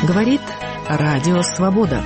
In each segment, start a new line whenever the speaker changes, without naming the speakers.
Говорит Радио Свобода.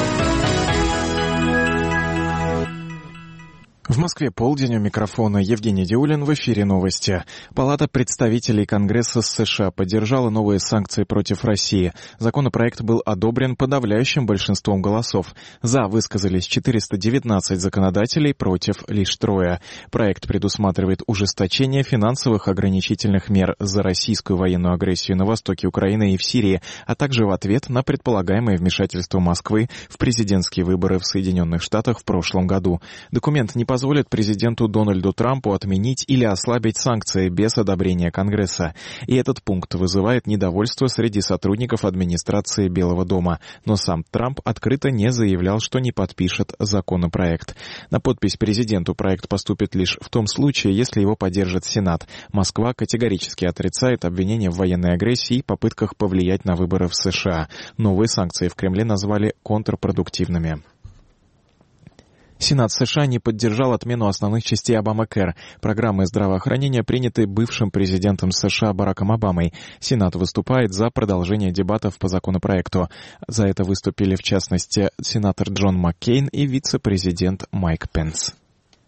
В Москве полдень, у микрофона Евгений Диулин, в эфире новости. Палата представителей Конгресса США поддержала новые санкции против России. Законопроект был одобрен подавляющим большинством голосов. За высказались 419 законодателей, против лишь 3. Проект предусматривает ужесточение финансовых ограничительных мер за российскую военную агрессию на востоке Украины и в Сирии, а также в ответ на предполагаемое вмешательство Москвы в президентские выборы в Соединенных Штатах в прошлом году. Документ не позволит президенту Дональду Трампу отменить или ослабить санкции без одобрения Конгресса. И этот пункт вызывает недовольство среди сотрудников администрации Белого дома. Но сам Трамп открыто не заявлял, что не подпишет законопроект. На подпись президенту проект поступит лишь в том случае, если его поддержит Сенат. Москва категорически отрицает обвинения в военной агрессии и попытках повлиять на выборы в США. Новые санкции в Кремле назвали контрпродуктивными. Сенат США не поддержал отмену основных частей Обамакэр, программы здравоохранения, принятой бывшим президентом США Бараком Обамой. Сенат выступает за продолжение дебатов по законопроекту. За это выступили, в частности, сенатор Джон Маккейн и вице-президент Майк Пенс.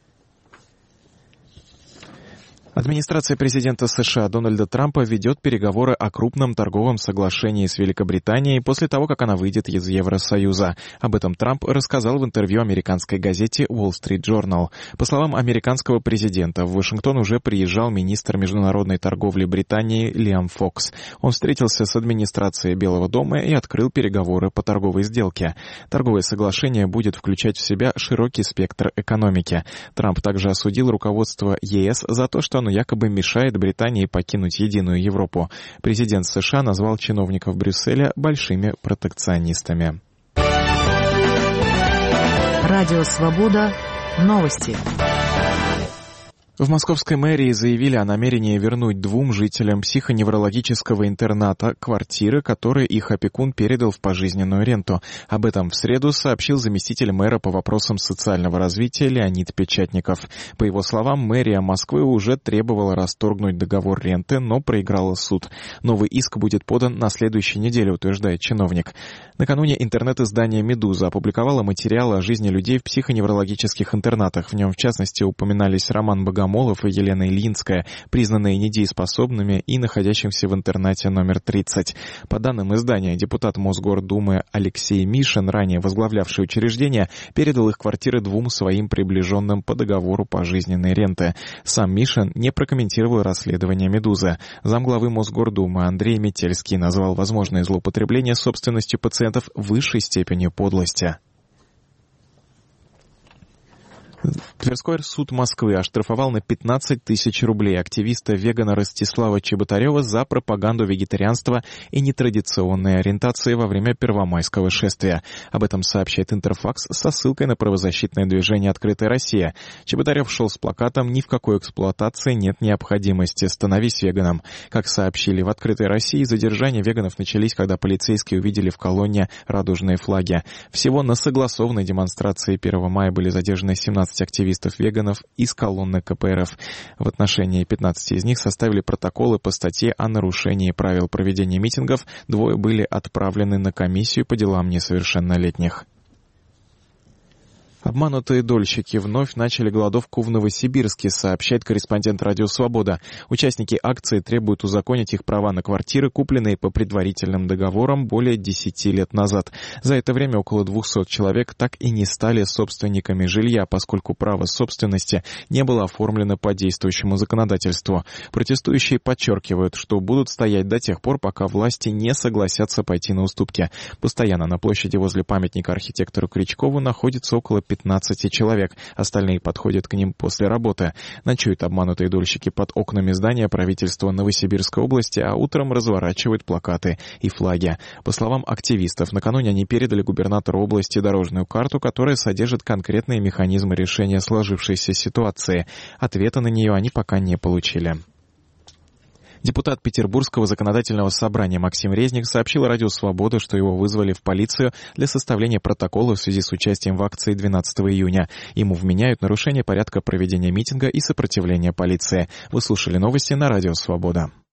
Администрация президента США Дональда Трампа ведет переговоры о крупном торговом соглашении с Великобританией после того, как она выйдет из Евросоюза. Об этом Трамп рассказал в интервью американской газете Wall Street Journal. По словам американского президента, в Вашингтон уже приезжал министр международной торговли Британии Лиам Фокс. Он встретился с администрацией Белого дома и открыл переговоры по торговой сделке. Торговое соглашение будет включать в себя широкий спектр экономики. Трамп также осудил руководство ЕС за то, что оно якобы мешает Британии покинуть единую Европу. Президент США назвал чиновников Брюсселя большими протекционистами.
Радио Свобода. Новости.
В московской мэрии заявили о намерении вернуть 2 жителям психоневрологического интерната квартиры, которые их опекун передал в пожизненную ренту. Об этом в среду сообщил заместитель мэра по вопросам социального развития Леонид Печатников. По его словам, мэрия Москвы уже требовала расторгнуть договор ренты, но проиграла суд. Новый иск будет подан на следующей неделе, утверждает чиновник. Накануне интернет-издание «Медуза» опубликовало материалы о жизни людей в психоневрологических интернатах. В нем, в частности, упоминались Роман Богомолов и Елена Ильинская, признанные недееспособными и находящимся в интернате номер 30. По данным издания, депутат Мосгордумы Алексей Мишин, ранее возглавлявший учреждение, передал их квартиры 2 своим приближенным по договору пожизненной ренты. Сам Мишин не прокомментировал расследование «Медузы». Замглавы Мосгордумы Андрей Метельский назвал возможное злоупотребление собственностью пациентов высшей степенью подлости. Тверской суд Москвы оштрафовал на 15 тысяч рублей активиста-вегана Ростислава Чеботарева за пропаганду вегетарианства и нетрадиционной ориентации во время Первомайского шествия. Об этом сообщает Интерфакс со ссылкой на правозащитное движение «Открытая Россия». Чеботарев шел с плакатом «Ни в какой эксплуатации нет необходимости. Становись веганом». Как сообщили в «Открытой России», задержания веганов начались, когда полицейские увидели в колонне радужные флаги. Всего на согласованной демонстрации 1 мая были задержаны 17 активистов-веганов из колонны КПРФ. В отношении 15 из них составили протоколы по статье о нарушении правил проведения митингов. 2 были отправлены на комиссию по делам несовершеннолетних. Обманутые дольщики вновь начали голодовку в Новосибирске, сообщает корреспондент «Радио Свобода». Участники акции требуют узаконить их права на квартиры, купленные по предварительным договорам более 10 лет назад. За это время около 200 человек так и не стали собственниками жилья, поскольку право собственности не было оформлено по действующему законодательству. Протестующие подчеркивают, что будут стоять до тех пор, пока власти не согласятся пойти на уступки. Постоянно на площади возле памятника архитектору Крючкову находится около 15 человек. Остальные подходят к ним после работы. Ночуют обманутые дольщики под окнами здания правительства Новосибирской области, а утром разворачивают плакаты и флаги. По словам активистов, накануне они передали губернатору области дорожную карту, которая содержит конкретные механизмы решения сложившейся ситуации. Ответа на нее они пока не получили. Депутат Петербургского законодательного собрания Максим Резник сообщил Радио Свобода, что его вызвали в полицию для составления протокола в связи с участием в акции 12 июня. Ему вменяют нарушение порядка проведения митинга и сопротивление полиции. Вы слушали новости на Радио Свобода.